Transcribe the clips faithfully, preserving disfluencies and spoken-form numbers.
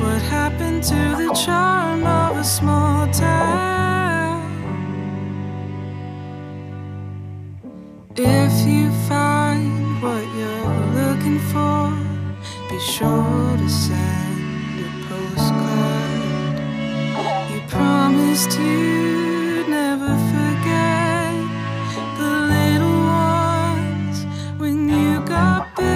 What happened to the charm of a small town? If you find what you're looking for, be sure to send a postcard. You promised you'd never forget the little ones when you got big.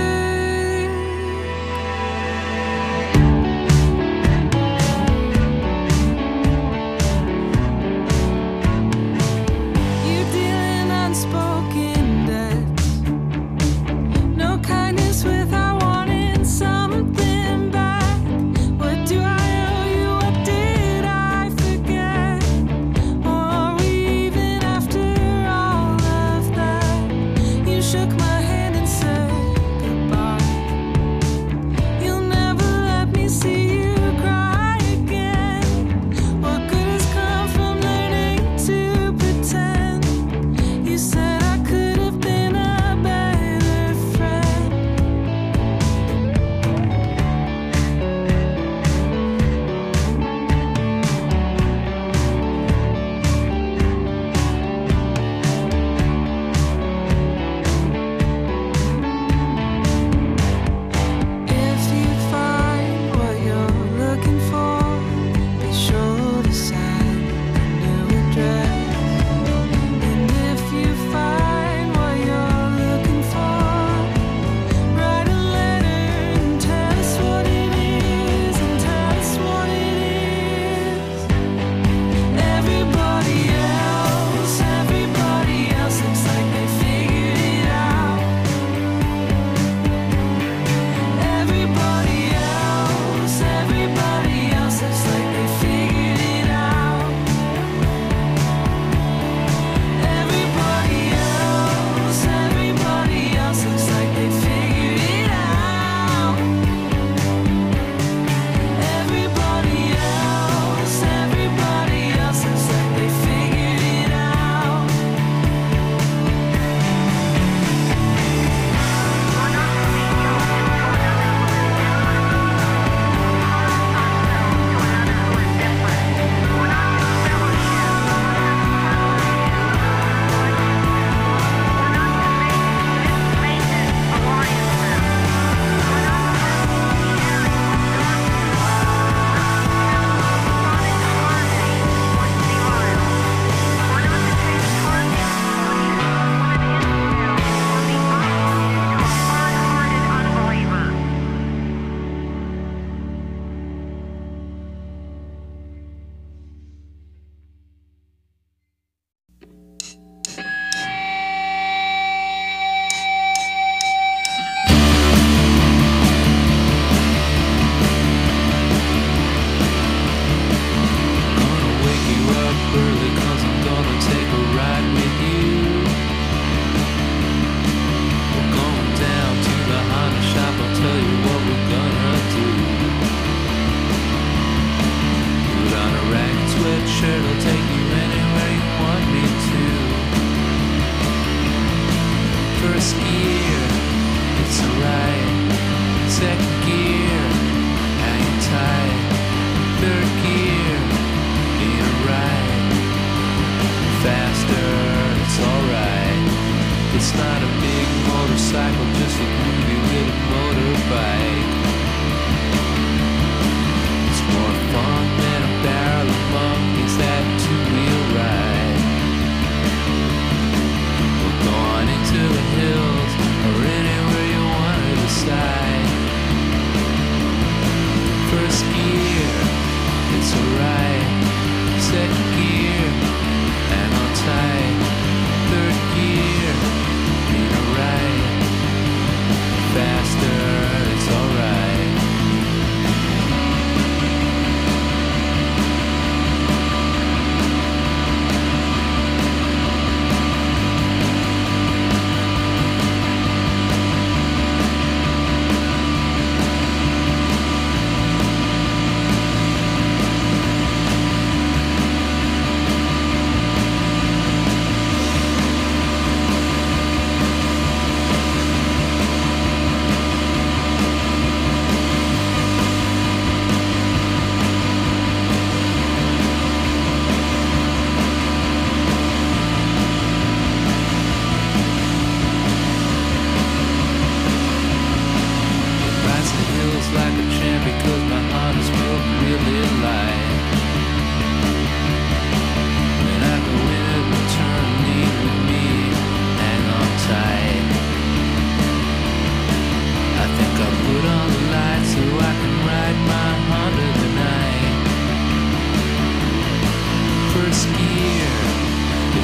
You deal in unspoken debts, no kindness without wanting something back. What do I owe you? What did I forget?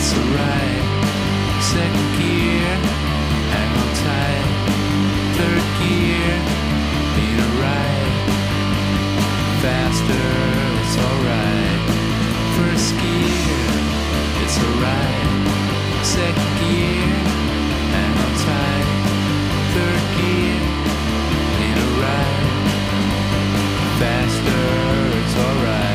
it's alright. Second gear, hang on tight. Third gear, need a ride. Faster, it's alright. First gear, it's alright. Second gear, hang on tight. Third gear, need a ride. Faster, it's alright.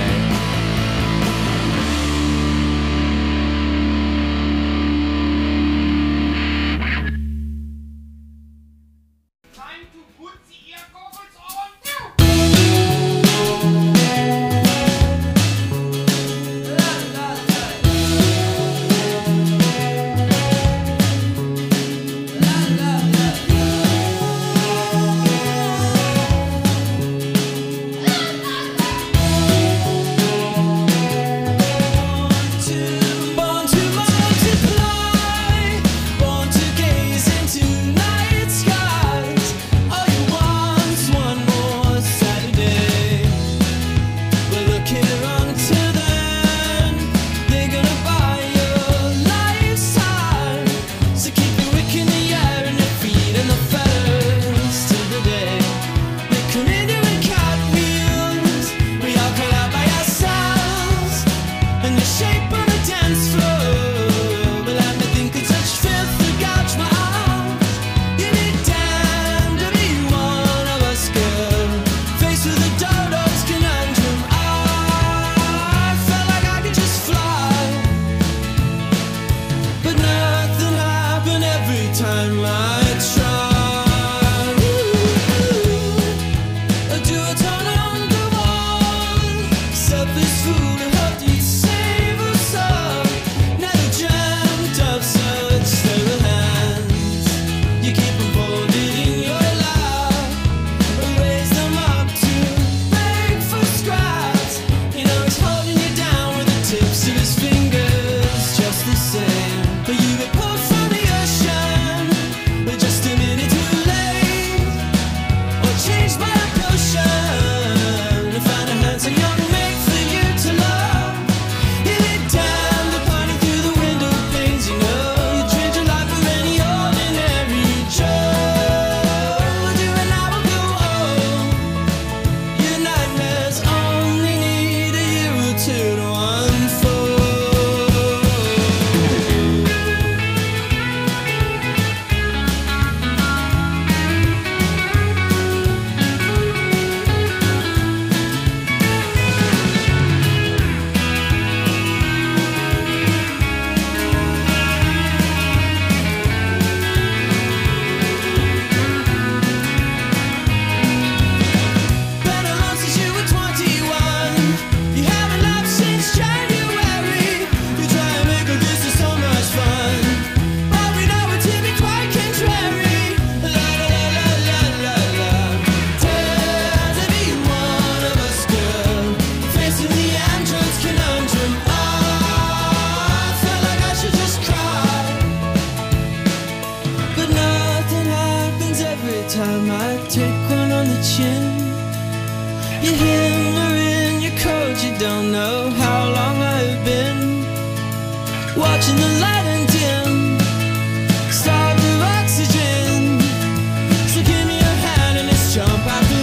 Watching the light and dim, starved of oxygen. So give me your hand and let's jump out the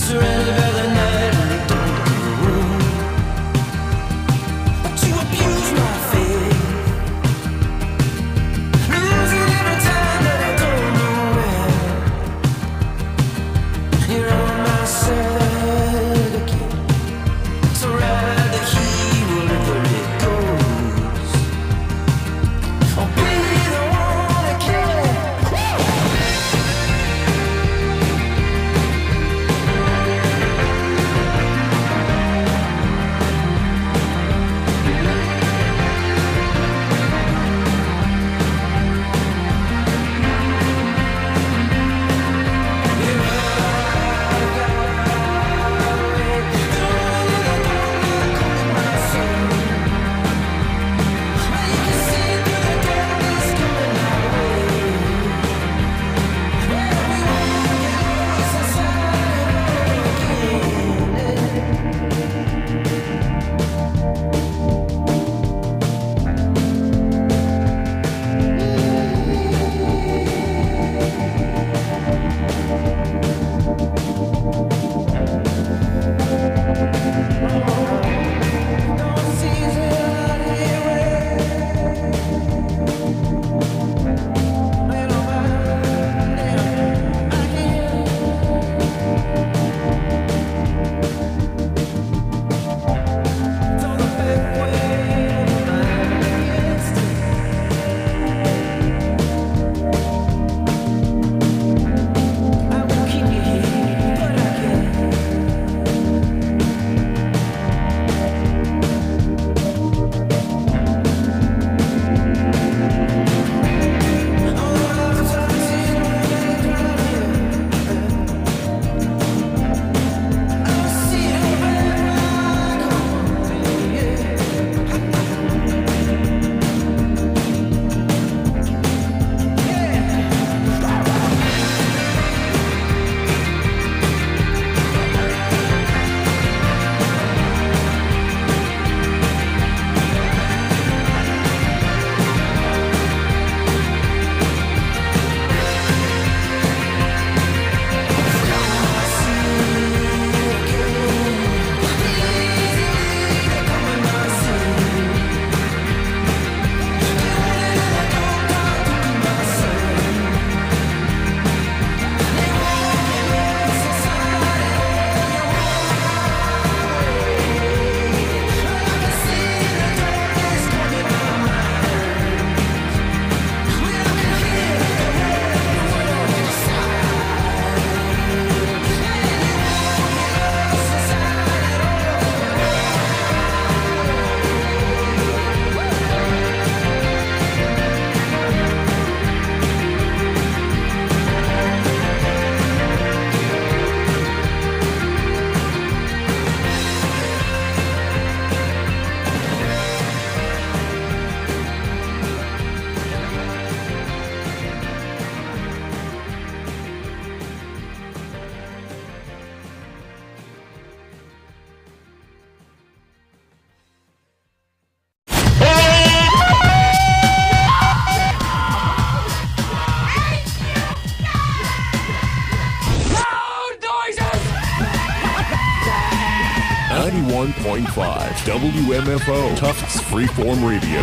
ninety-one point five W M F O, Tufts Freeform Radio.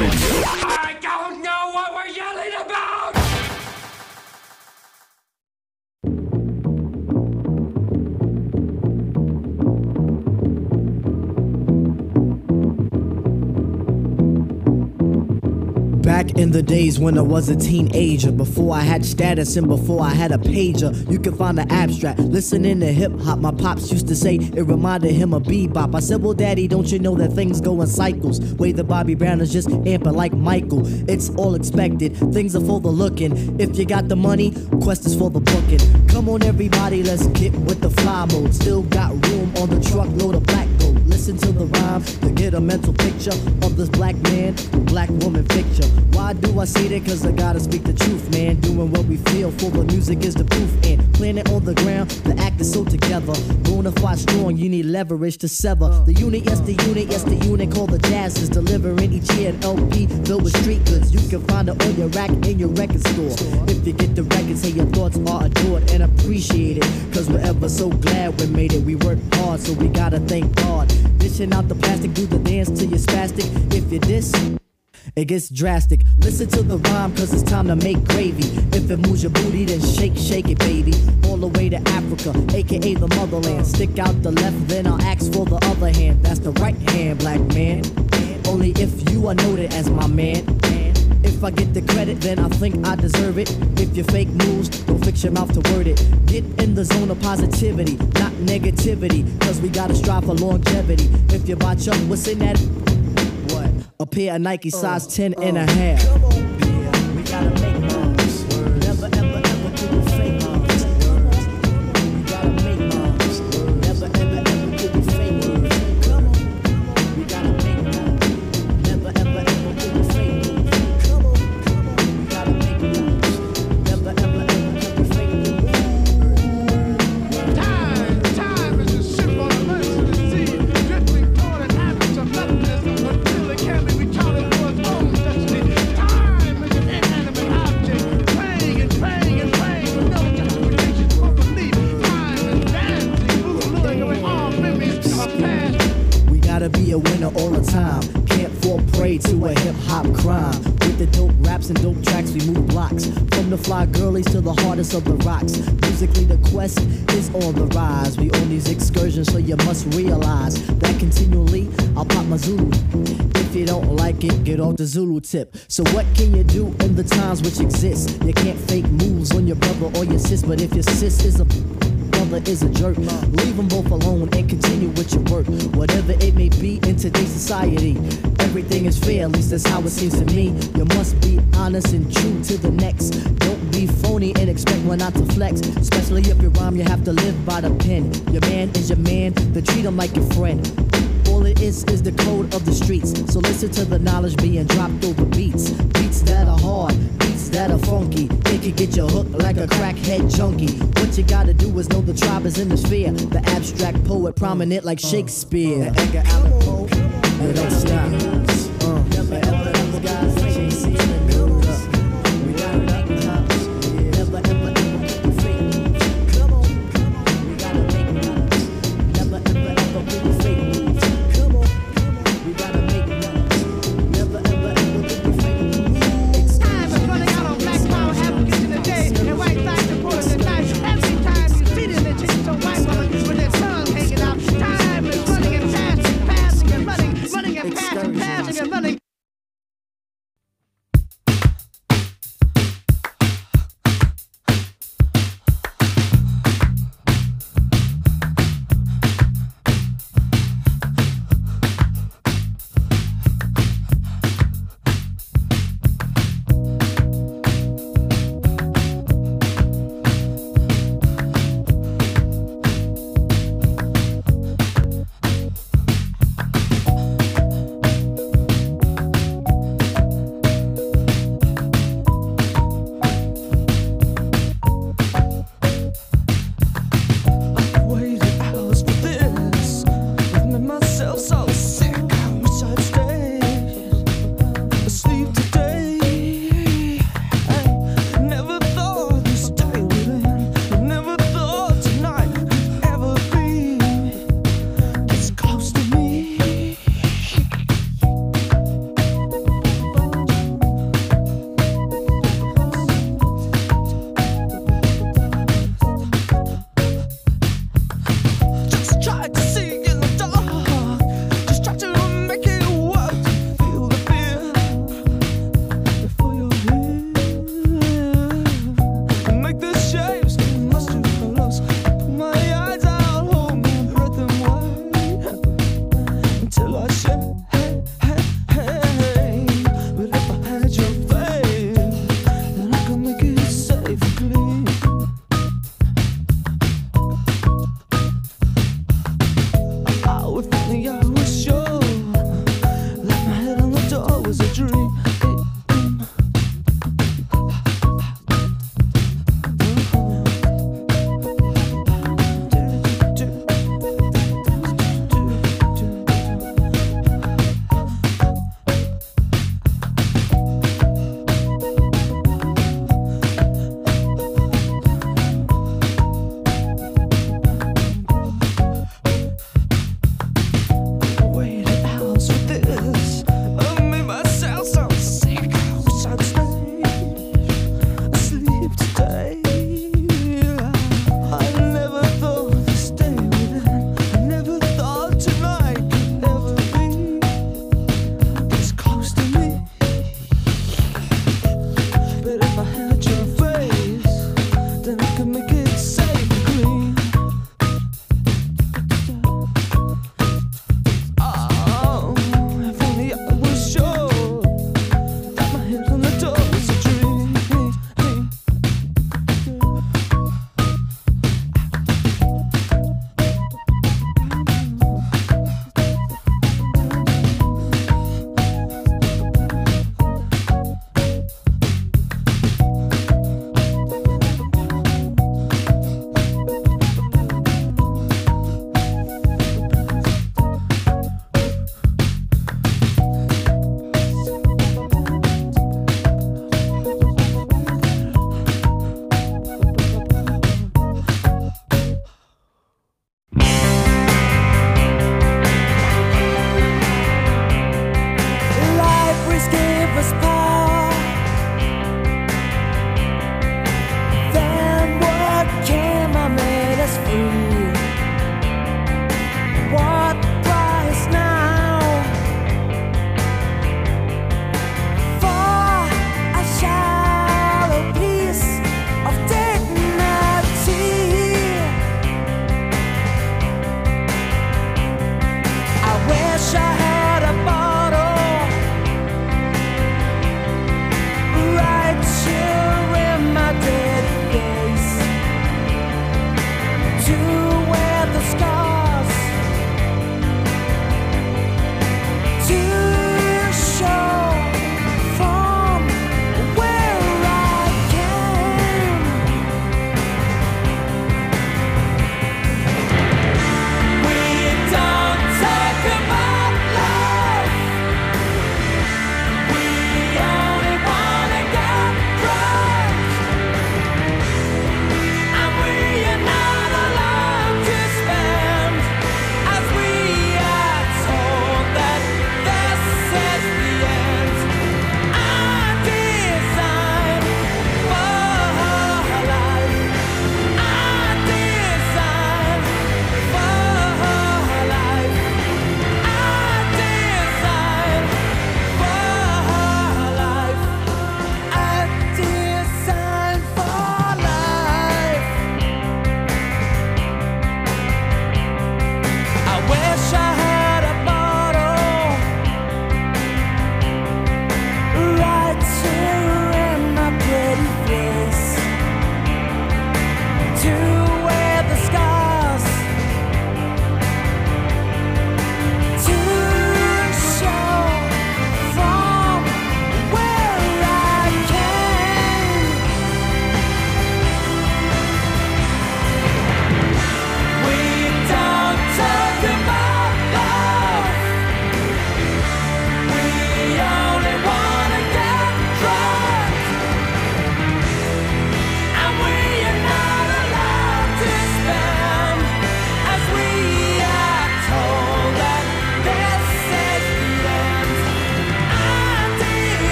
I don't know what we're yelling about! Back in the days when I was a teenager, before I had status and before I had a pager, you could find the abstract, listening to hip-hop. My pops used to say it reminded him of bebop. I said, well, daddy, don't you know that things go in cycles? Way that Bobby Brown is just amping like Michael. It's all expected, things are for the looking. If you got the money, quest is for the booking. Come on everybody, let's get with the fly mode. Still got room on the truckload of black gold. Listen listen to the rhyme to get a mental picture of this black man, black woman picture. Why do I say that? Cause I gotta speak the truth, man. Doing what we feel for the music is the proof. And planet on the ground, the act is so together. Bonafide strong, you need leverage to sever. The unit, yes, the unit, yes, the unit called the Jazz is delivering each year an L P filled with street goods. You can find it on your rack in your record store. If you get the record, say your thoughts are adored and appreciated. Cause we're ever so glad we made it. We work hard, so we gotta thank God. Dishing out the plastic, do the dance till you're spastic. If you diss, it gets drastic. Listen to the rhyme, cause it's time to make gravy. If it moves your booty, then shake, shake it, baby. All the way to Africa, aka the motherland. Stick out the left, then I'll ask for the other hand. That's the right hand, black man. Only if you are noted as my man. If I get the credit, then I think I deserve it. If you fake moves, don't fix your mouth to word it. Get in the zone of positivity, not negativity. Cause we gotta strive for longevity. If you botch up, what's in that? What? A pair of Nike size uh, ten uh, and a half. Come on, yeah, we gotta make moves. Never, ever, ever do the fake moves. We gotta make moves. Never, ever, ever do the fake moves. Come on, we gotta make moves. Never, ever, ever do the fake moves. Come on, we gotta make moves. Never, ever, ever do the fake moves. Time, time is a symbol of mercy. Drifting toward an average of nothingness until it can be retarded for its own destiny. Time is an inanimate object, praying and praying and praying with no justification for belief. Time is dancing, moving away all memories of past. We gotta be a winner all the time. Can't fall prey to a hip-hop crime. With the dope raps and dope tracks, we move blocks. From the fly girlies to the hardest of the rocks. Musically, the quest is on the rise. We on these excursions, so you must realize that continually, I'll pop my Zulu. If you don't like it, get off the Zulu tip. So what can you do in the times which exist? You can't fake moves on your brother or your sis, but if your sis is a brother is a jerk, leave them both alone and continue with your work. Whatever it may be in today's society, everything is fair, at least that's how it seems to me. You must be honest and true to the next. Don't be phony and expect one not to flex. Especially if you rhyme, you have to live by the pen. Your man is your man, then treat him like your friend. All it is is the code of the streets. So listen to the knowledge being dropped over beats. Beats that are hard, beats that are funky. They can get you hooked like a crackhead junkie. What you gotta do is know the tribe is in the sphere. The abstract poet prominent like Shakespeare. The Edgar Allan Poe, you don't stop. Uh, never ever ever guys, J C in the build up. We got it up times. Never ever ever with the fake moves. Come on, we gotta make moves. Never ever ever with the fake moves. Come on, we gotta make moves. Never ever ever with the fake moves. Time is running out on black power advocates in the day and white light supporters at night. Every time you see them, they take some white woman with their tongue hanging out. Time is running and passing, passing and running, running and passing, passing and running.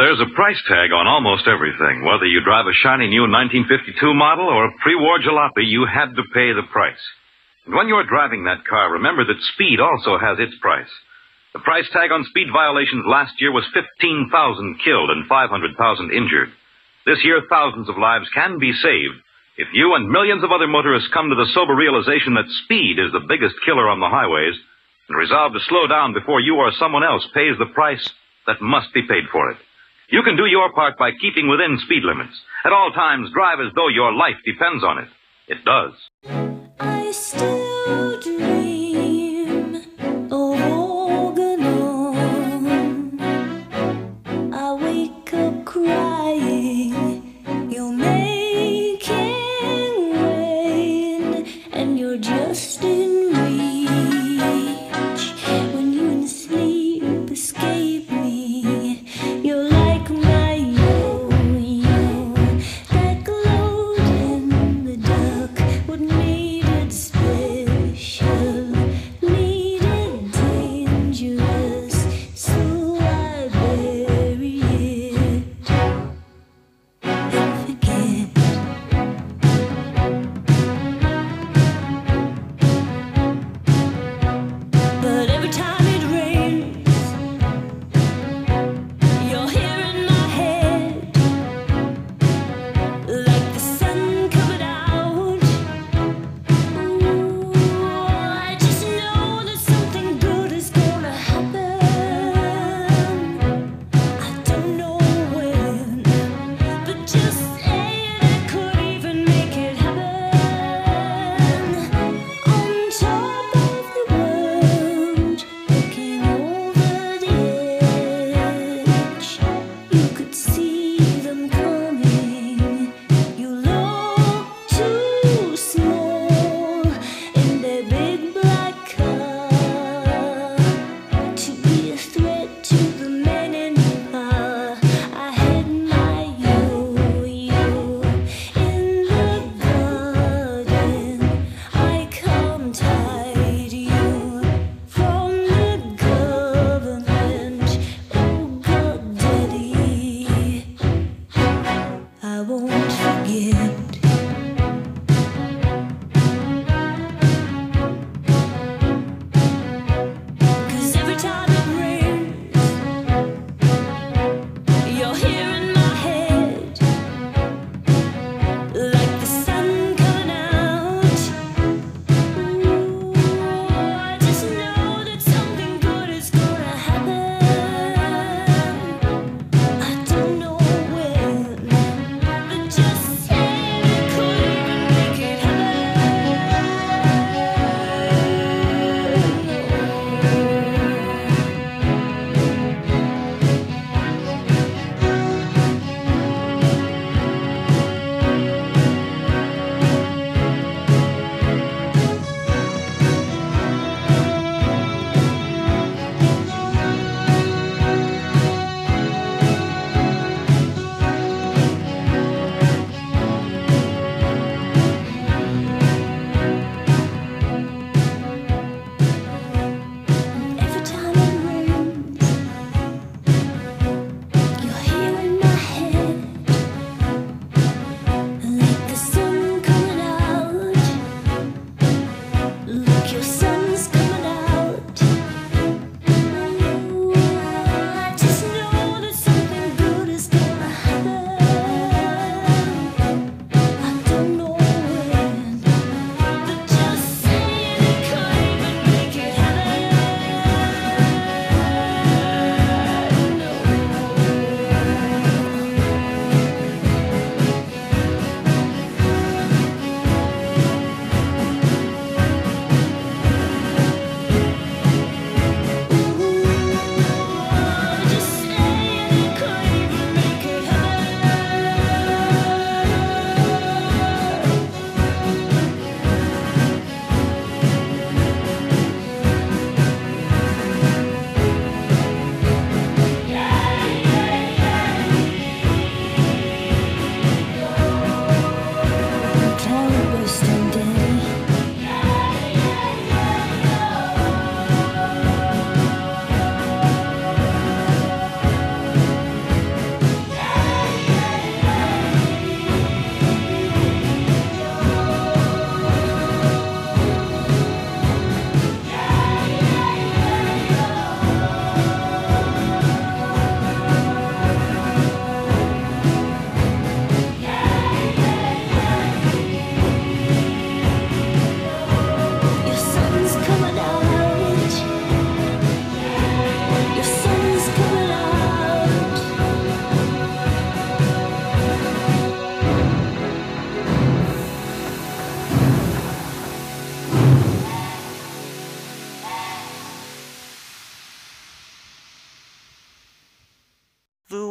There's a price tag on almost everything. Whether you drive a shiny new nineteen fifty-two model or a pre-war jalopy, you had to pay the price. And when you're driving that car, remember that speed also has its price. The price tag on speed violations last year was fifteen thousand killed and five hundred thousand injured. This year, thousands of lives can be saved if you and millions of other motorists come to the sober realization that speed is the biggest killer on the highways and resolve to slow down before you or someone else pays the price that must be paid for it. You can do your part by keeping within speed limits. At all times, drive as though your life depends on it. It does. I still dream of Organon. I wake up crying. You're making rain, and you're just in reach. When you in sleep escape me, you're like my yo-yo that glowed in the dark. What made it special?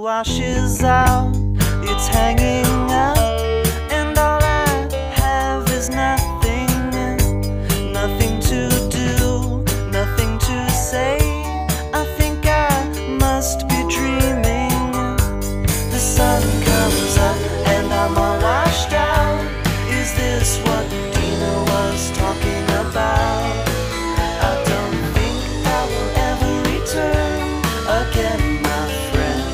washes out, it's hanging out, and all I have is nothing, nothing to do, nothing to say. I think I must be dreaming. The sun comes up and I'm all washed out. Is this what Dina was talking about? I don't think I will ever return again, my friend.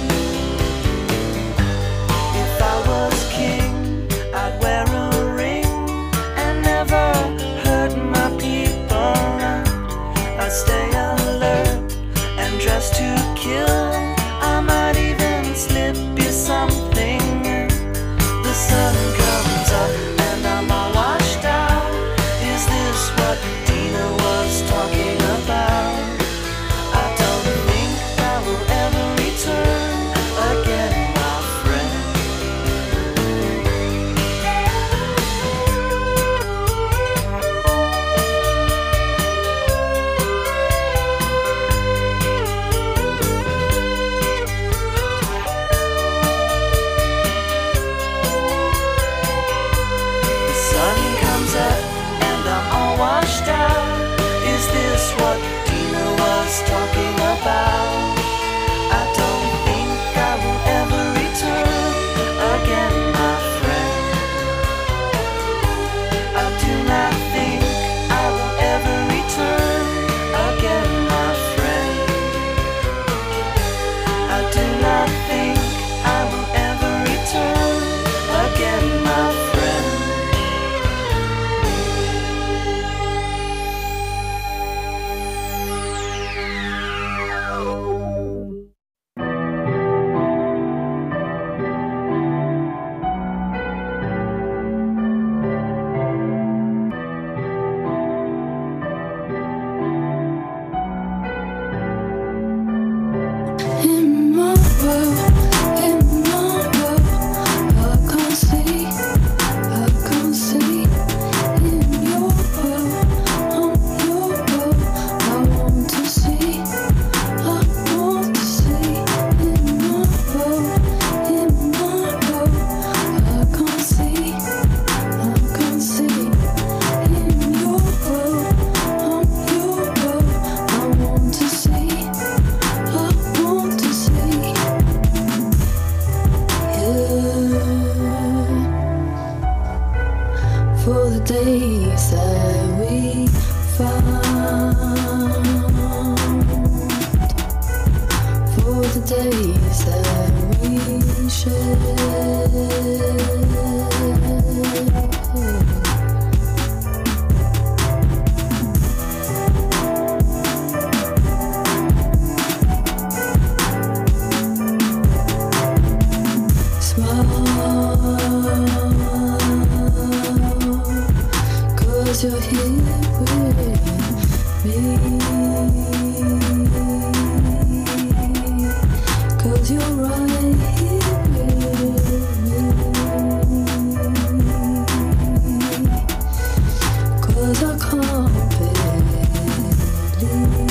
If I was king, I'd wear a ring and never hurt my people. I'd stay alert and dress to kill. I might even slip you something. The sun comes up and I'm all washed out. Is this what Dina was talking about? I don't think I will ever return again, my friend. The sun comes up and I'm all washed out. Is this what Dina was talking about? I don't think I will ever return again, my friend. I do not think I will ever return again, my friend. I do not think I will ever return again, my friend. In my world, in my world, I can't see, I can't see. In your world, on your world, I want to see, I want to see. In my world, in my world, I can't see, I can't see. In your world, on your world, I want to see, I want to see you. For the days that we found, for the days that we shared. Smile, 'cause you're here with me, 'cause you're right here with me, 'cause I can't believe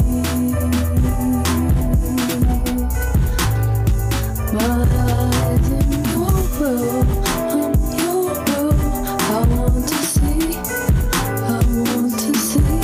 my eyes in your world, I'm your world. I want to see, I want to see.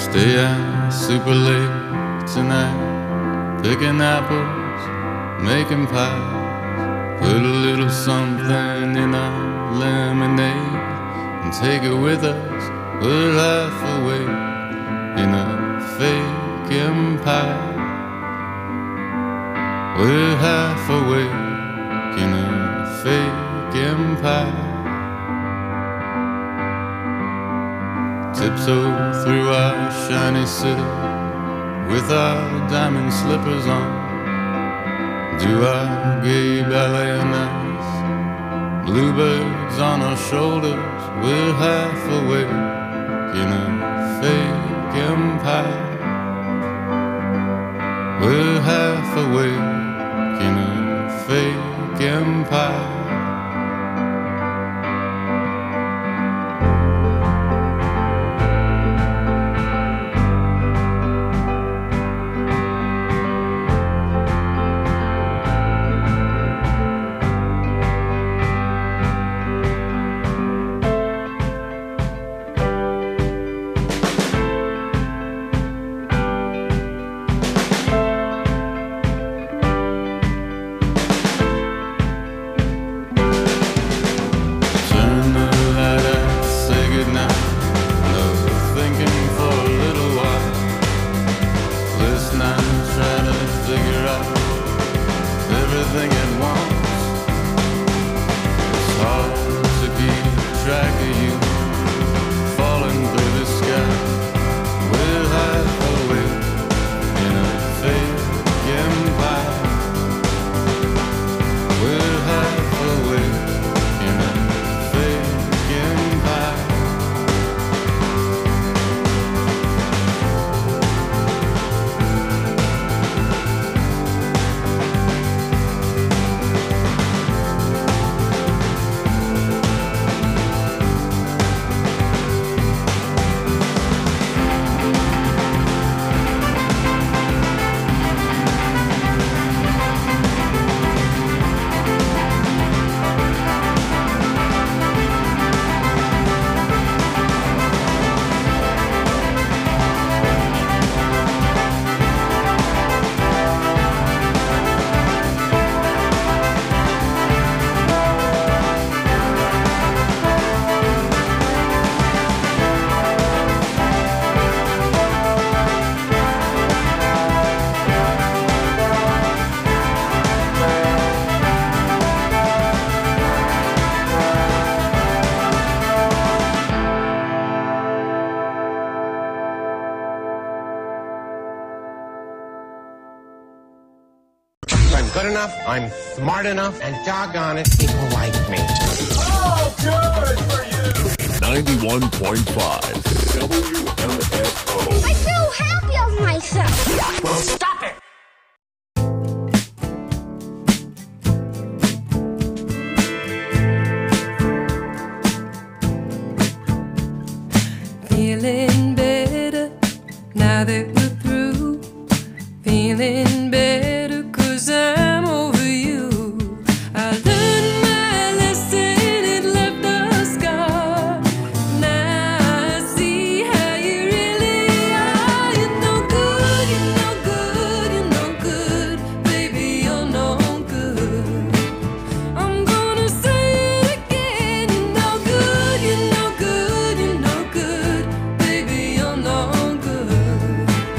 Stay out super late tonight, picking apples, making pies. Put a little something in our lemonade and take it with us. We're half awake in a fake empire. We're half awake in a fake empire. Tiptoe through our shiny city with our diamond slippers on. Do our gay ballet nights, bluebirds on our shoulders. We're half awake in a fake empire. We're half awake in a fake empire. I'm good enough, I'm smart enough, and doggone it, people like me. Oh, good for you! ninety-one point five W M F O. I feel happy of myself. Well, stop it! Feeling better now that we're through. Feeling better 'cause I'm over you. I learned my lesson, it left a scar. Now I see how you really are. You're no good, you're no good, you're no good. Baby, you're no good. I'm gonna say it again. You're no good, you're no good, you're no good. Baby, you're no good.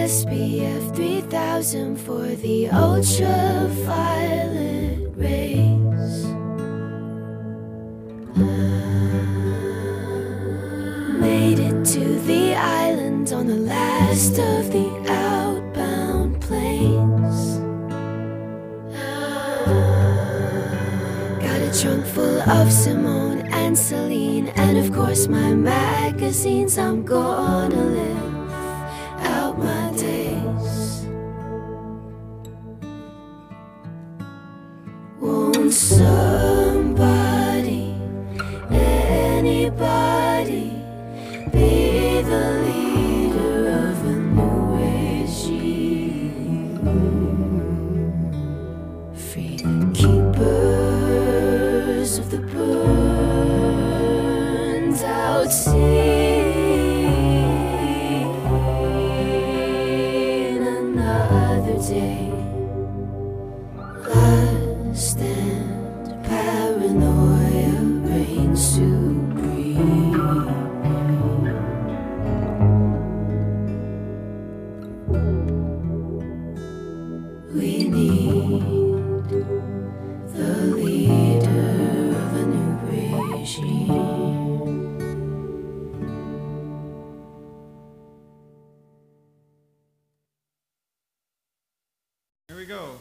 S P F three thousand for the ultraviolet rays. Made it to the island on the last of the outbound planes. Got a trunk full of Simone and Celine, and of course my magazines. I'm gonna live out my days. Won't somebody, anybody, be the leader of a new regime? Free the keepers of the burned out sea. Another day, lust and paranoia reign supreme. We need the leader of a new regime. Here we go.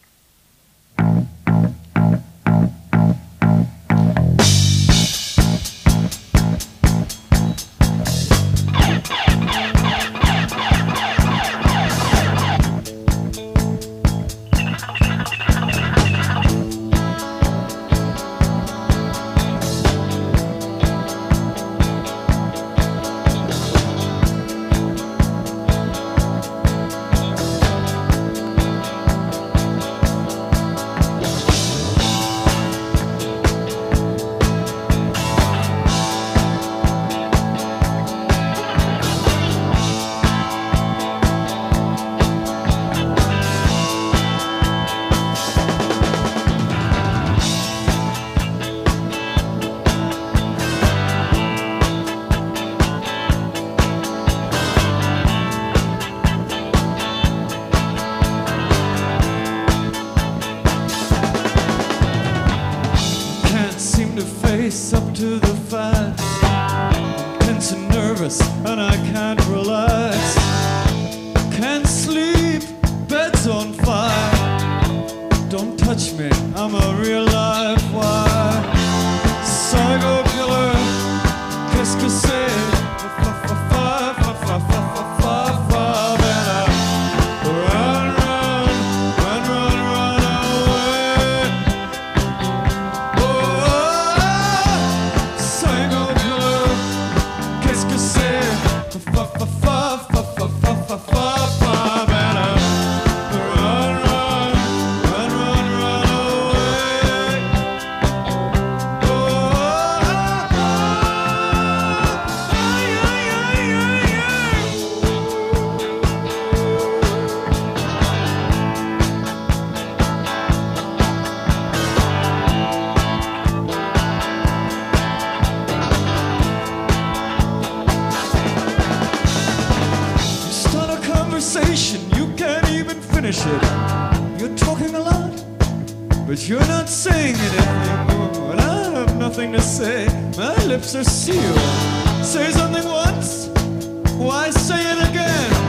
Up to the fight, I'm tense and nervous and I can't relax. Can't sleep, bed's on fire. Don't touch me, I'm a real live wire. Psycho killer, qu'est-ce que c'est? You can't even finish it. You're talking a lot, but you're not saying anything. And I have nothing to say. My lips are sealed. Say something once, why say it again?